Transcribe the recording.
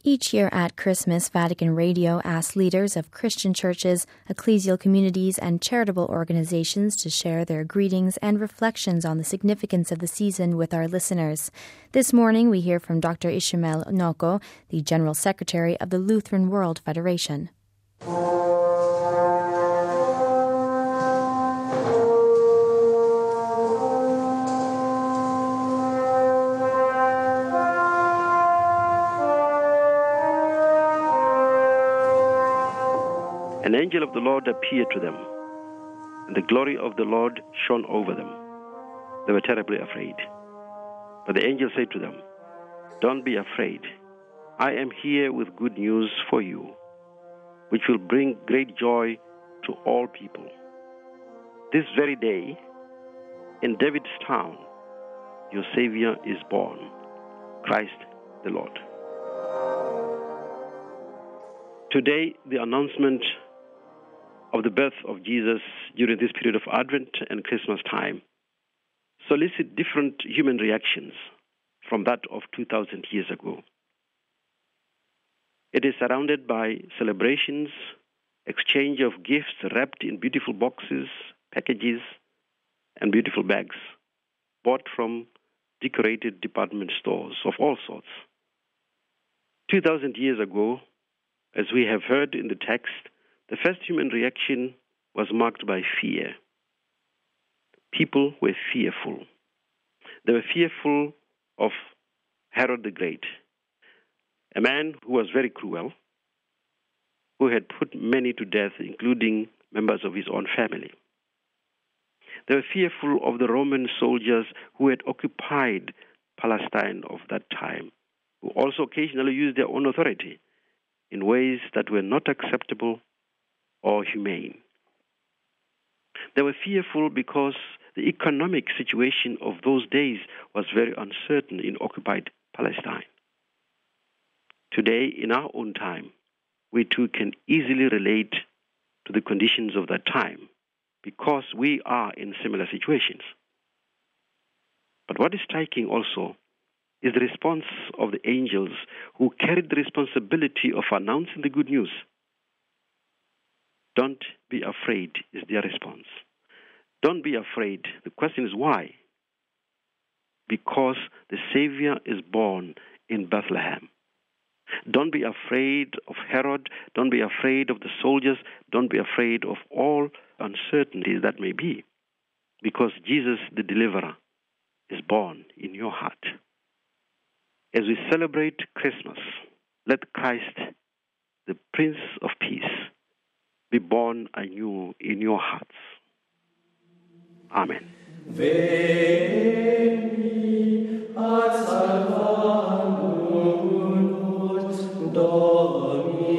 Each year at Christmas, Vatican Radio asks leaders of Christian churches, ecclesial communities, and charitable organizations to share their greetings and reflections on the significance of the season with our listeners. This morning, we hear from Dr. Ishmael Noko, the General Secretary of the Lutheran World Federation. An angel of the Lord appeared to them, and the glory of the Lord shone over them. They were terribly afraid. But the angel said to them, "Don't be afraid. I am here with good news for you, which will bring great joy to all people. This very day, in David's town, your Savior is born, Christ the Lord." Today, the announcement of the birth of Jesus during this period of Advent and Christmas time solicit different human reactions from that of 2,000 years ago. It is surrounded by celebrations, exchange of gifts wrapped in beautiful boxes, packages, and beautiful bags, bought from decorated department stores of all sorts. 2,000 years ago, as we have heard in the text, the first human reaction was marked by fear. People were fearful. They were fearful of Herod the Great, a man who was very cruel, who had put many to death, including members of his own family. They were fearful of the Roman soldiers who had occupied Palestine of that time, who also occasionally used their own authority in ways that were not acceptable or humane. They were fearful because the economic situation of those days was very uncertain in occupied Palestine. Today, in our own time, we too can easily relate to the conditions of that time because we are in similar situations. But what is striking also is the response of the angels who carried the responsibility of announcing the good news. Don't be afraid is their response. Don't be afraid. The question is why? Because the Savior is born in Bethlehem. Don't be afraid of Herod. Don't be afraid of the soldiers. Don't be afraid of all uncertainties that may be. Because Jesus, the deliverer, is born in your heart. As we celebrate Christmas, let Christ, the Prince of Peace, be born anew in your hearts. Amen. Veni ad salvamur Domini.